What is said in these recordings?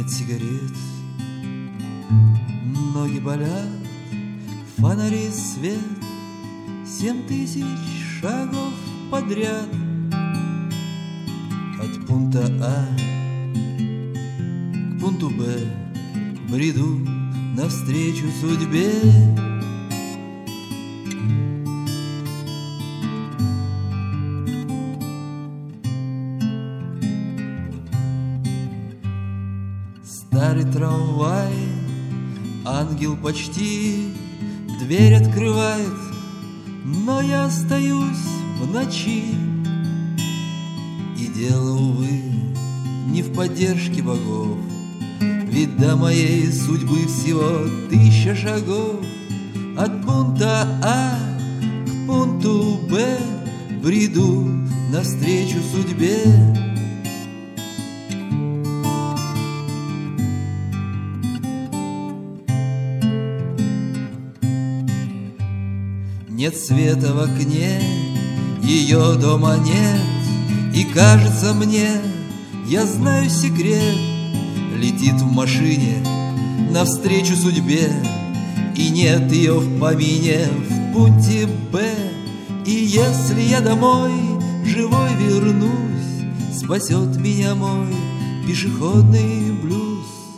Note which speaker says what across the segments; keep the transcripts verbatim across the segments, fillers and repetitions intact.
Speaker 1: Нет сигарет, ноги болят, фонари свет, семь тысяч шагов подряд. От пункта А к пункту Б бреду навстречу судьбе. Старый трамвай, ангел почти дверь открывает, но я остаюсь в ночи. И дело, увы, не в поддержке богов, ведь до моей судьбы всего тысяча шагов. От пункта А к пункту Б бреду навстречу судьбе. Нет света в окне, ее дома нет, и кажется мне, я знаю секрет. Летит в машине навстречу судьбе, и нет ее в помине в пункте Б. И если я домой живой вернусь, спасет меня мой пешеходный блюз.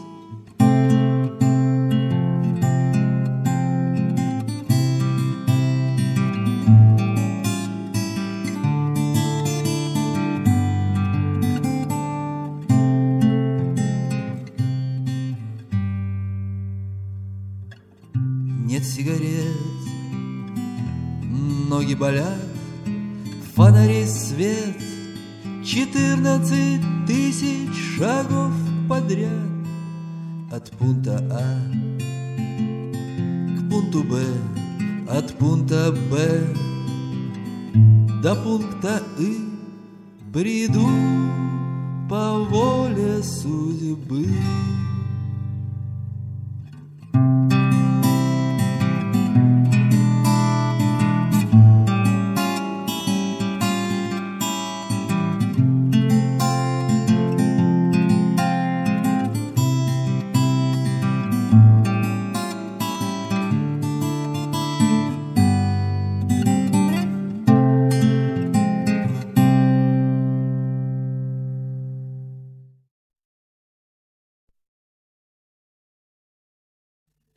Speaker 1: Нет сигарет, ноги болят, фонари свет, четырнадцать тысяч шагов подряд. От пункта А к пункту Б, от пункта Б до пункта И бреду по воле судьбы.